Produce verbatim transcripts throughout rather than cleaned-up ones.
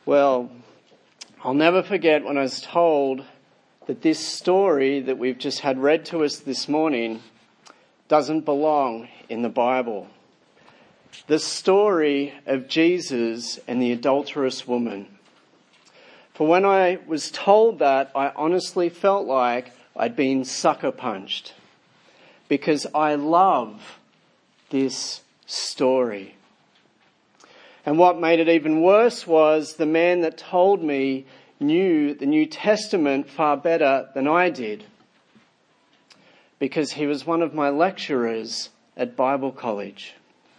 Well, I'll never forget when I was told that this story that we've just had read to us this morning doesn't belong in the Bible. The story of Jesus and the adulterous woman. For when I was told that, I honestly felt like I'd been sucker punched, because I love this story. And what made it even worse was the man that told me knew the New Testament far better than I did, because he was one of my lecturers at Bible college.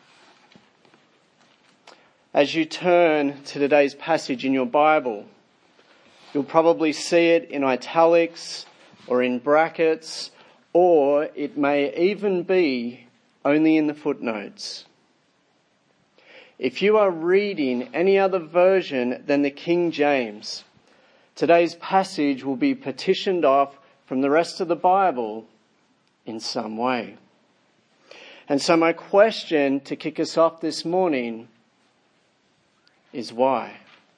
As you turn to today's passage in your Bible, you'll probably see it in italics or in brackets, or it may even be only in the footnotes. If you are reading any other version than the King James, today's passage will be partitioned off from the rest of the Bible in some way. And so my question to kick us off this morning is why?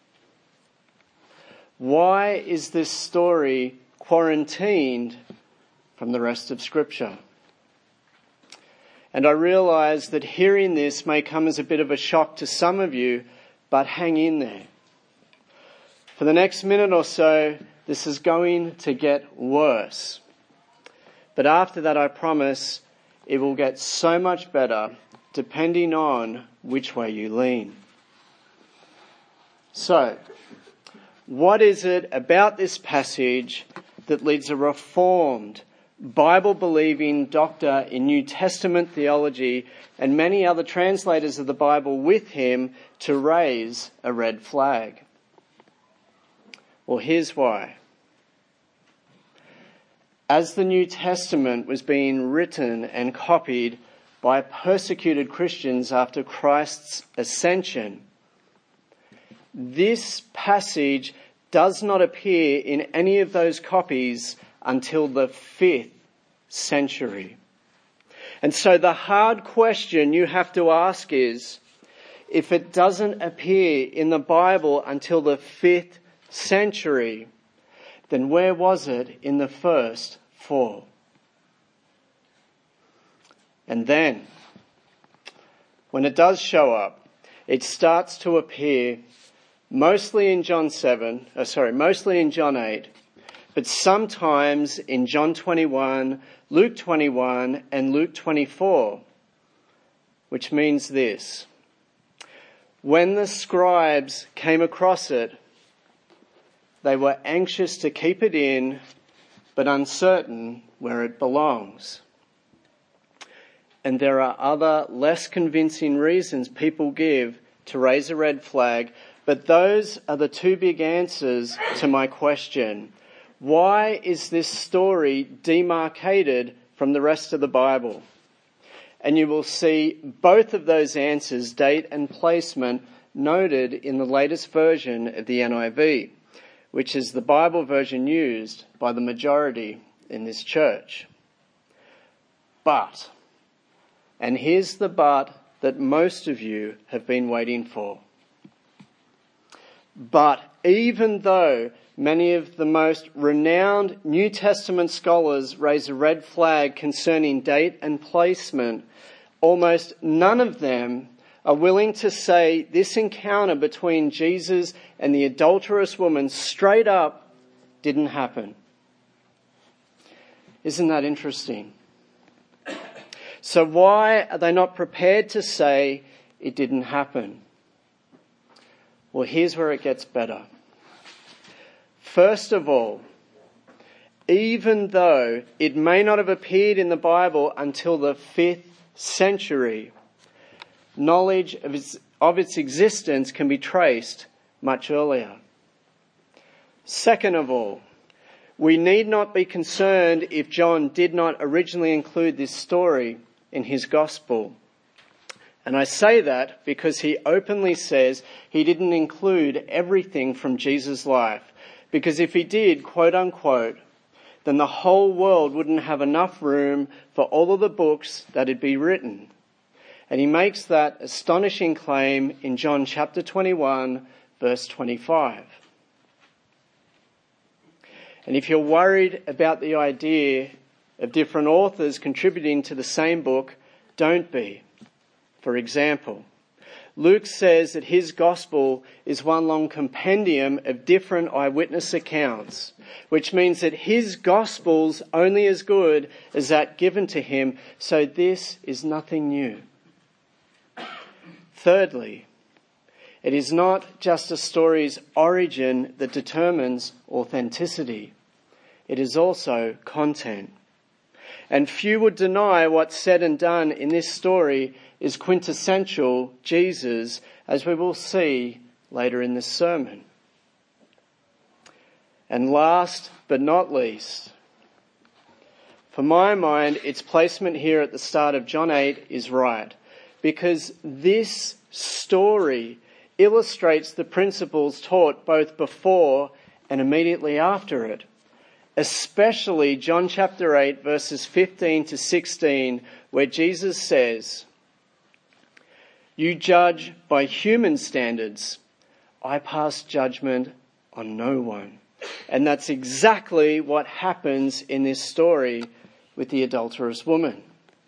Why is this story quarantined from the rest of Scripture? And I realise that hearing this may come as a bit of a shock to some of you, but hang in there. For the next minute or so, this is going to get worse. But after that, I promise it will get so much better, depending on which way you lean. So, what is it about this passage that leads a reformed, Bible-believing doctor in New Testament theology and many other translators of the Bible with him to raise a red flag? Well, here's why. As the New Testament was being written and copied by persecuted Christians after Christ's ascension, this passage does not appear in any of those copies until the fifth century. And so the hard question you have to ask is, if it doesn't appear in the Bible until the fifth century, then where was it in the first four? And then, when it does show up, it starts to appear mostly in John seven, uh, sorry, mostly in John eight, but sometimes in John twenty-one, Luke twenty-one, and Luke twenty-four, which means this. When the scribes came across it, they were anxious to keep it in, but uncertain where it belongs. And there are other less convincing reasons people give to raise a red flag, but those are the two big answers to my question. Why is this story demarcated from the rest of the Bible? And you will see both of those answers, date and placement, noted in the latest version of the N I V, which is the Bible version used by the majority in this church. But, and here's the but that most of you have been waiting for. But even though many of the most renowned New Testament scholars raise a red flag concerning date and placement, almost none of them are willing to say this encounter between Jesus and the adulterous woman straight up didn't happen. Isn't that interesting? So why are they not prepared to say it didn't happen? Well, here's where it gets better. First of all, even though it may not have appeared in the Bible until the fifth century, knowledge of its, of its existence can be traced much earlier. Second of all, we need not be concerned if John did not originally include this story in his gospel. And I say that because he openly says he didn't include everything from Jesus' life. Because if he did, quote unquote, then the whole world wouldn't have enough room for all of the books that had been written. And he makes that astonishing claim in John chapter twenty-one, verse twenty-five. And if you're worried about the idea of different authors contributing to the same book, don't be. For example, Luke says that his gospel is one long compendium of different eyewitness accounts, which means that his gospel's only as good as that given to him, so this is nothing new. Thirdly, it is not just a story's origin that determines authenticity. It is also content. And few would deny what's said and done in this story is quintessential Jesus, as we will see later in this sermon. And last but not least, for my mind, its placement here at the start of John eight is right, because this story illustrates the principles taught both before and immediately after it, especially John chapter eight, verses fifteen to sixteen, where Jesus says, "You judge by human standards. I pass judgment on no one." And that's exactly what happens in this story with the adulterous woman.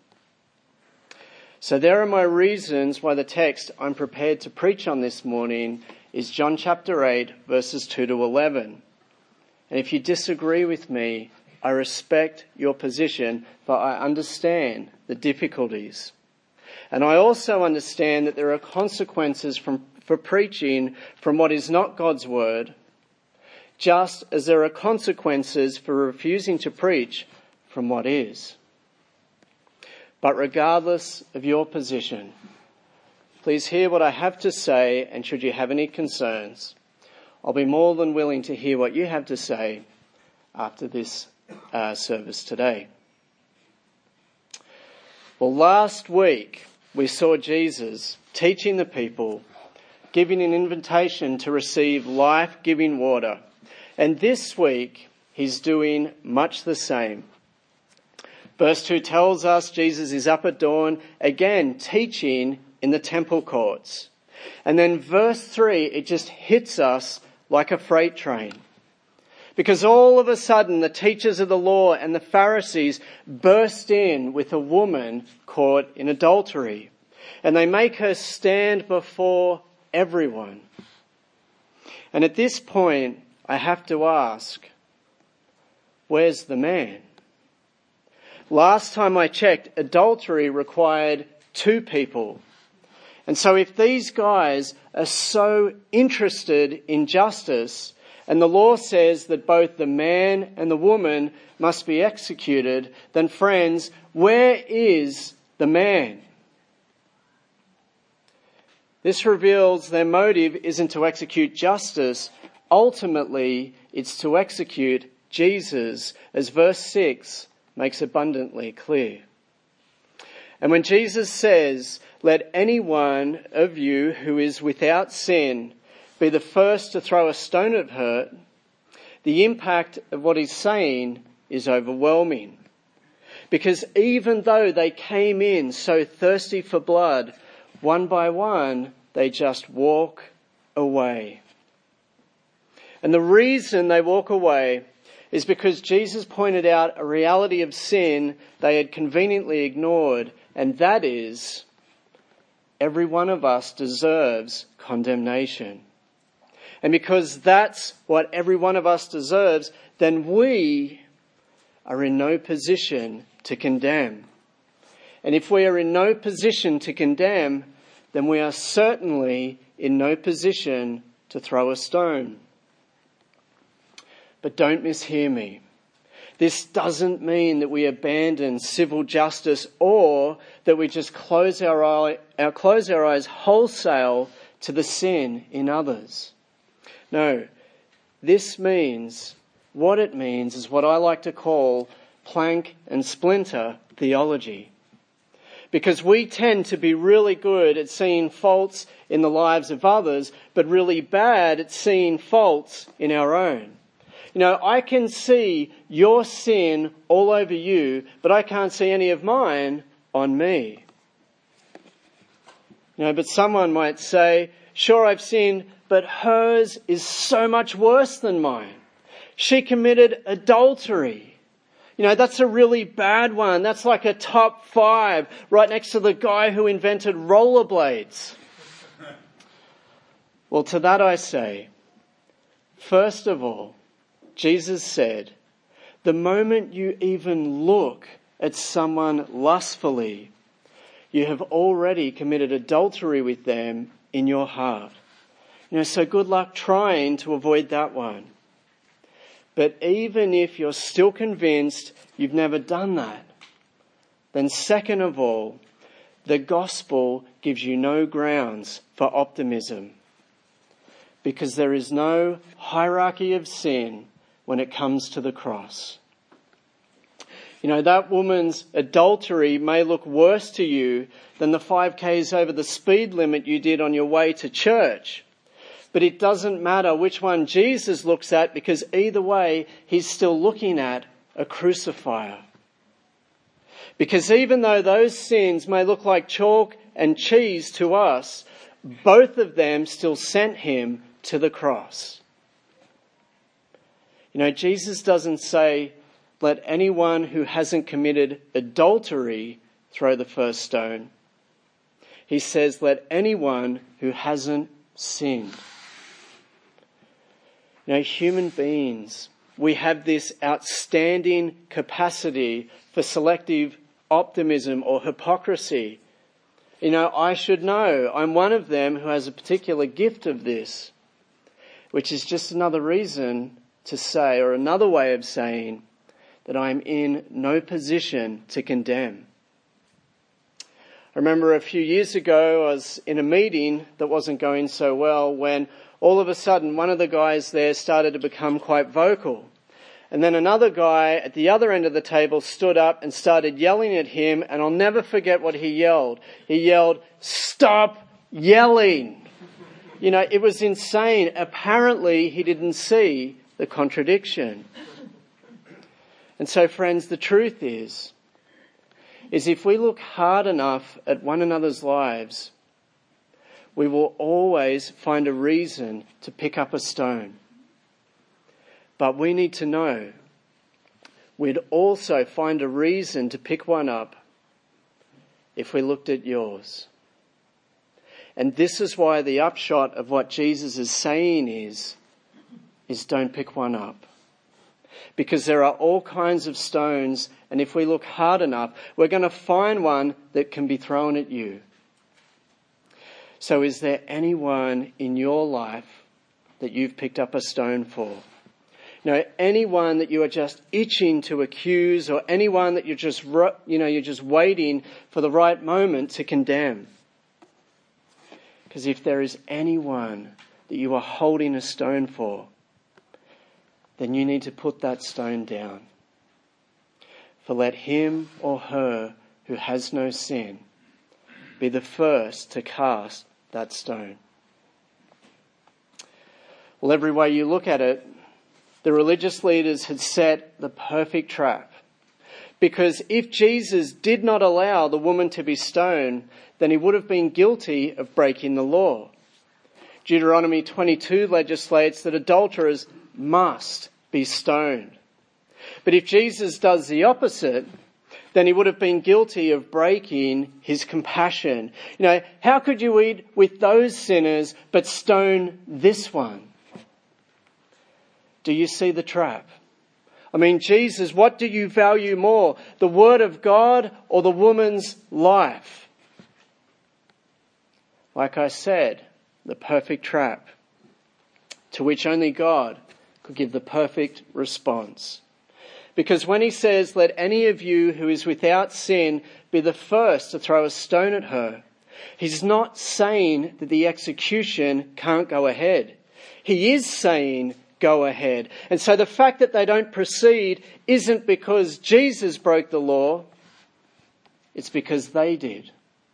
So there are my reasons why the text I'm prepared to preach on this morning is John chapter eight, verses two to eleven. And if you disagree with me, I respect your position, but I understand the difficulties. And I also understand that there are consequences from, for preaching from what is not God's word, just as there are consequences for refusing to preach from what is. But regardless of your position, please hear what I have to say, and should you have any concerns, I'll be more than willing to hear what you have to say after this uh, service today. Well, last week we saw Jesus teaching the people, giving an invitation to receive life-giving water. And this week he's doing much the same. Verse two tells us Jesus is up at dawn, again teaching in the temple courts. And then verse three, it just hits us like a freight train. Because all of a sudden the teachers of the law and the Pharisees burst in with a woman caught in adultery. And they make her stand before everyone. And at this point, I have to ask, where's the man? Last time I checked, adultery required two people. And so if these guys are so interested in justice, and the law says that both the man and the woman must be executed, then friends, where is the man? This reveals their motive isn't to execute justice. Ultimately, it's to execute Jesus, as verse six makes abundantly clear. And when Jesus says, "Let any one of you who is without sin be the first to throw a stone at her," the impact of what he's saying is overwhelming. Because even though they came in so thirsty for blood, one by one, they just walk away. And the reason they walk away is because Jesus pointed out a reality of sin they had conveniently ignored, and that is, every one of us deserves condemnation. And because that's what every one of us deserves, then we are in no position to condemn. And if we are in no position to condemn, then we are certainly in no position to throw a stone. But don't mishear me. This doesn't mean that we abandon civil justice or that we just close our, eye, our, close our eyes wholesale to the sin in others. No, this means, what it means is what I like to call plank and splinter theology. Because we tend to be really good at seeing faults in the lives of others, but really bad at seeing faults in our own. You know, I can see your sin all over you, but I can't see any of mine on me. You know, but someone might say, sure, I've sinned, but hers is so much worse than mine. She committed adultery. You know, that's a really bad one. That's like a top five, right next to the guy who invented rollerblades. Well, to that I say, first of all, Jesus said, the moment you even look at someone lustfully, you have already committed adultery with them in your heart. You know, so good luck trying to avoid that one. But even if you're still convinced you've never done that, then second of all, the gospel gives you no grounds for optimism, because there is no hierarchy of sin when it comes to the cross. You know, that woman's adultery may look worse to you than the five Ks over the speed limit you did on your way to church. But it doesn't matter which one Jesus looks at, because either way, he's still looking at a crucifier. Because even though those sins may look like chalk and cheese to us, both of them still sent him to the cross. You know, Jesus doesn't say, let anyone who hasn't committed adultery throw the first stone. He says, let anyone who hasn't sinned. You know, human beings, we have this outstanding capacity for selective optimism or hypocrisy. You know, I should know. I'm one of them who has a particular gift of this, which is just another reason to say, or another way of saying, that I'm in no position to condemn. I remember a few years ago, I was in a meeting that wasn't going so well when all of a sudden one of the guys there started to become quite vocal. And then another guy at the other end of the table stood up and started yelling at him, and I'll never forget what he yelled. He yelled, "Stop yelling!" You know, it was insane. Apparently he didn't see the contradiction. And so, friends, the truth is, is if we look hard enough at one another's lives, we will always find a reason to pick up a stone. But we need to know we'd also find a reason to pick one up if we looked at yours. And this is why the upshot of what Jesus is saying is, is don't pick one up. Because there are all kinds of stones, and if we look hard enough, we're going to find one that can be thrown at you. So is there anyone in your life that you've picked up a stone for? You know, anyone that you are just itching to accuse, or anyone that you're just, you know, you're just waiting for the right moment to condemn? Because if there is anyone that you are holding a stone for, then you need to put that stone down. For let him or her who has no sin be the first to cast that stone. Well, every way you look at it, the religious leaders had set the perfect trap. Because if Jesus did not allow the woman to be stoned, then he would have been guilty of breaking the law. Deuteronomy twenty-two legislates that adulterers must be stoned. But if Jesus does the opposite, then he would have been guilty of breaking his compassion. You know, how could you eat with those sinners but stone this one? Do you see the trap? I mean, Jesus, what do you value more, the word of God or the woman's life? Like I said, the perfect trap, to which only God could give the perfect response. Because when he says, let any of you who is without sin be the first to throw a stone at her, he's not saying that the execution can't go ahead. He is saying, go ahead. And so the fact that they don't proceed isn't because Jesus broke the law, it's because they did.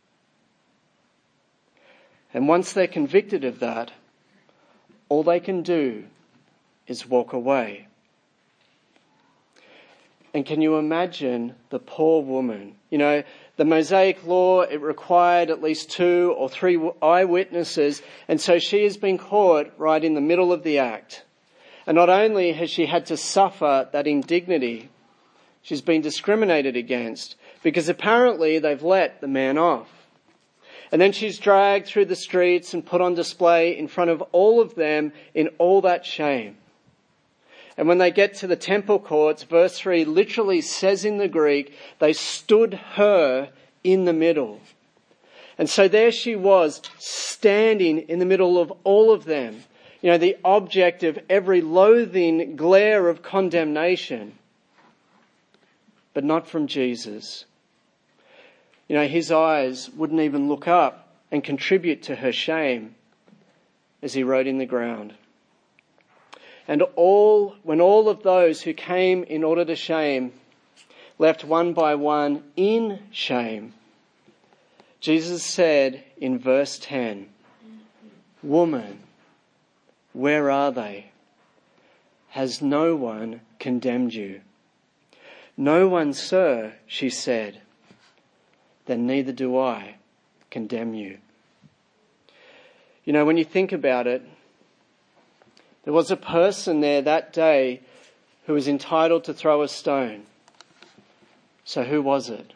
And once they're convicted of that, all they can do is walk away. And can you imagine the poor woman? You know, The Mosaic law, it required at least two or three eyewitnesses, and so she has been caught right in the middle of the act. And not only has she had to suffer that indignity, she's been discriminated against because apparently they've let the man off. And then she's dragged through the streets and put on display in front of all of them in all that shame. And when they get to the temple courts, verse three literally says in the Greek, they stood her in the middle. And so there she was, standing in the middle of all of them. You know, the object of every loathing glare of condemnation. But not from Jesus. You know, his eyes wouldn't even look up and contribute to her shame as he wrote in the ground. And all, when all of those who came in order to shame left one by one in shame, Jesus said in verse ten, "Woman, where are they? Has no one condemned you?" "No one, sir," she said. "Then neither do I condemn you." You know, when you think about it, there was a person there that day who was entitled to throw a stone. So who was it?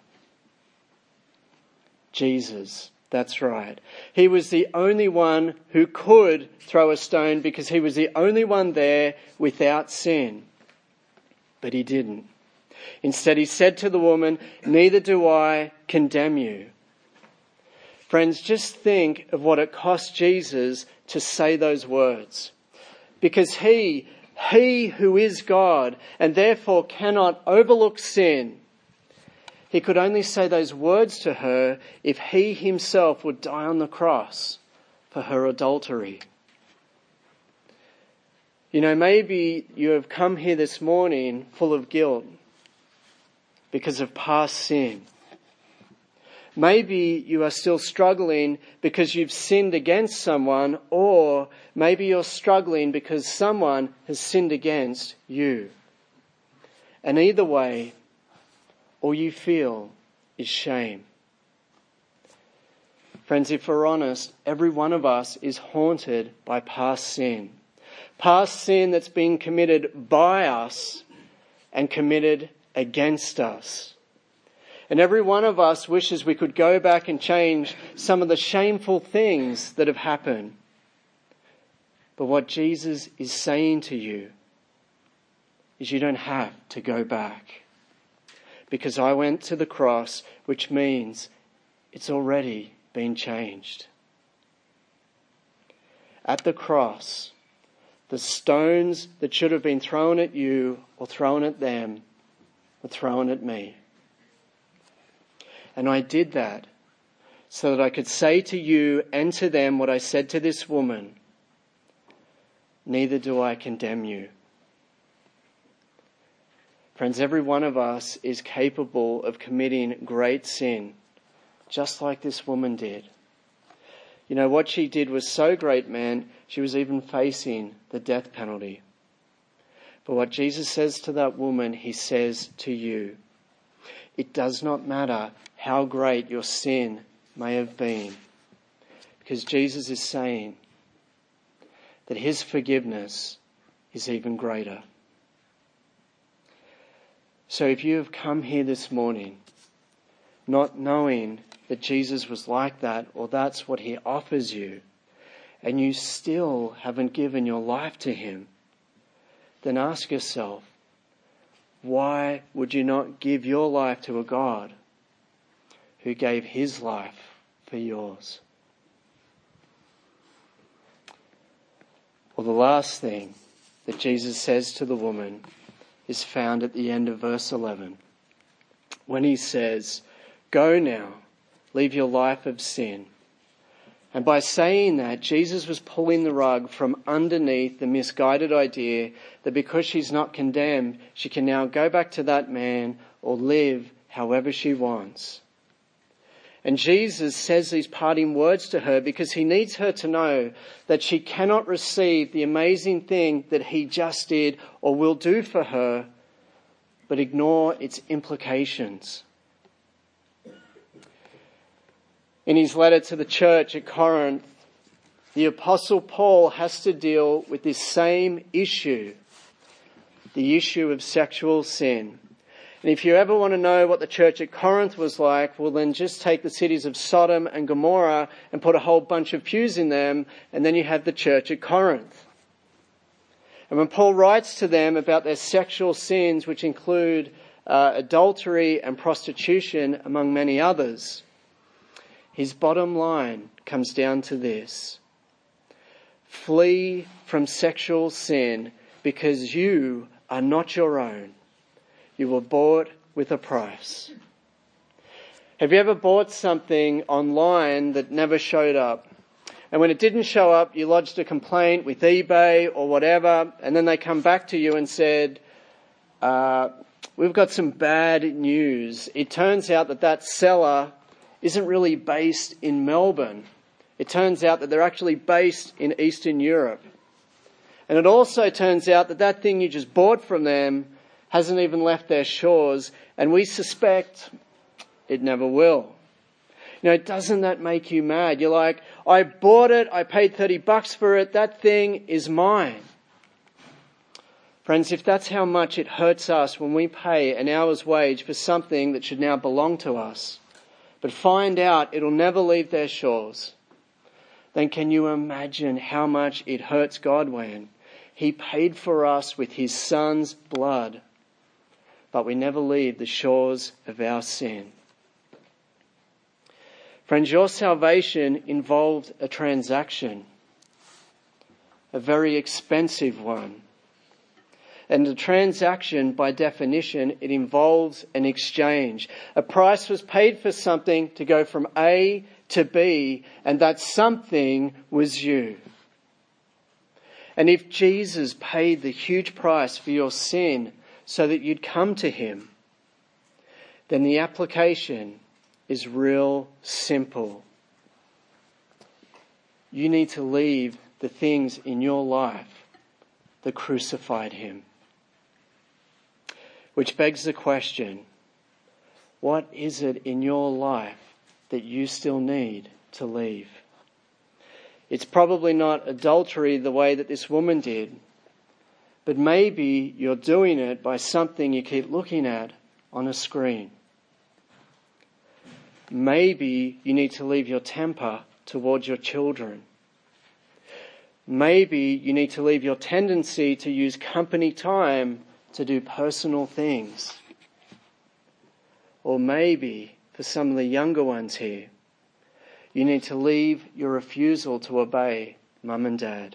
Jesus. That's right. He was the only one who could throw a stone because he was the only one there without sin. But he didn't. Instead, he said to the woman, "Neither do I condemn you." Friends, just think of what it cost Jesus to say those words. Because he, he who is God and therefore cannot overlook sin, he could only say those words to her if he himself would die on the cross for her adultery. You know, maybe you have come here this morning full of guilt because of past sin. Maybe you are still struggling because you've sinned against someone, or maybe you're struggling because someone has sinned against you. And either way, all you feel is shame. Friends, if we're honest, every one of us is haunted by past sin. Past sin that's been committed by us and committed against us. And every one of us wishes we could go back and change some of the shameful things that have happened. But what Jesus is saying to you is you don't have to go back. Because I went to the cross, which means it's already been changed. At the cross, the stones that should have been thrown at you or thrown at them were thrown at me. And I did that so that I could say to you and to them what I said to this woman: neither do I condemn you. Friends, every one of us is capable of committing great sin, just like this woman did. You know, what she did was so great, man, she was even facing the death penalty. But what Jesus says to that woman, he says to you. It does not matter how great your sin may have been, because Jesus is saying that his forgiveness is even greater. So if you have come here this morning not knowing that Jesus was like that, or that's what he offers you, and you still haven't given your life to him, then ask yourself, why would you not give your life to a God who gave his life for yours? Well, the last thing that Jesus says to the woman is found at the end of verse eleven, when he says, "Go now, leave your life of sin." And by saying that, Jesus was pulling the rug from underneath the misguided idea that because she's not condemned, she can now go back to that man or live however she wants. And Jesus says these parting words to her because he needs her to know that she cannot receive the amazing thing that he just did or will do for her, but ignore its implications. In his letter to the church at Corinth, the Apostle Paul has to deal with this same issue, the issue of sexual sin. And if you ever want to know what the church at Corinth was like, well then just take the cities of Sodom and Gomorrah and put a whole bunch of pews in them, and then you have the church at Corinth. And when Paul writes to them about their sexual sins, which include uh, adultery and prostitution, among many others, his bottom line comes down to this: flee from sexual sin because you are not your own. You were bought with a price. Have you ever bought something online that never showed up? And when it didn't show up, you lodged a complaint with eBay or whatever, and then they come back to you and said, uh, we've got some bad news. It turns out that that seller isn't really based in Melbourne. It turns out that they're actually based in Eastern Europe. And it also turns out that that thing you just bought from them hasn't even left their shores, and we suspect it never will. You know, doesn't that make you mad? You're like, I bought it, I paid thirty bucks for it, that thing is mine. Friends, if that's how much it hurts us when we pay an hour's wage for something that should now belong to us, but find out it'll never leave their shores, then can you imagine how much it hurts God when he paid for us with his son's blood, but we never leave the shores of our sin? Friends, your salvation involved a transaction, a very expensive one. And a transaction, by definition, it involves an exchange. A price was paid for something to go from A to B, and that something was you. And if Jesus paid the huge price for your sin so that you'd come to him, then the application is real simple. You need to leave the things in your life that crucified him. Which begs the question, what is it in your life that you still need to leave? It's probably not adultery the way that this woman did, but maybe you're doing it by something you keep looking at on a screen. Maybe you need to leave your temper towards your children. Maybe you need to leave your tendency to use company time to do personal things. Or maybe, for some of the younger ones here, you need to leave your refusal to obey mum and dad.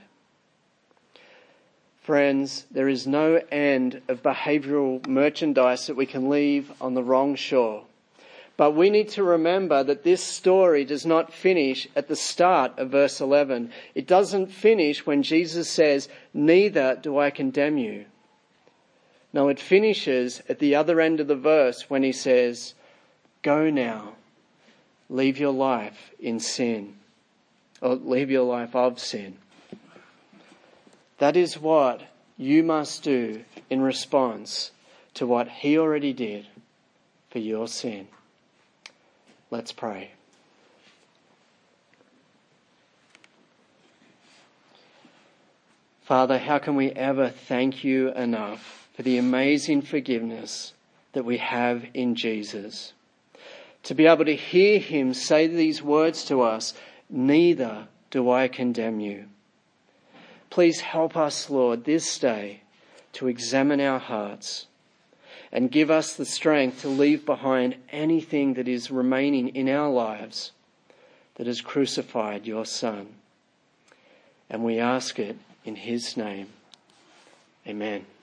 Friends, there is no end of behavioural merchandise that we can leave on the wrong shore. But we need to remember that this story does not finish at the start of verse eleven. It doesn't finish when Jesus says, "Neither do I condemn you." No, it finishes at the other end of the verse when he says, "Go now, leave your life in sin," or leave your life of sin. That is what you must do in response to what he already did for your sin. Let's pray. Father, how can we ever thank you enough for the amazing forgiveness that we have in Jesus? To be able to hear him say these words to us, "Neither do I condemn you." Please help us, Lord, this day to examine our hearts and give us the strength to leave behind anything that is remaining in our lives that has crucified your Son. And we ask it in his name. Amen.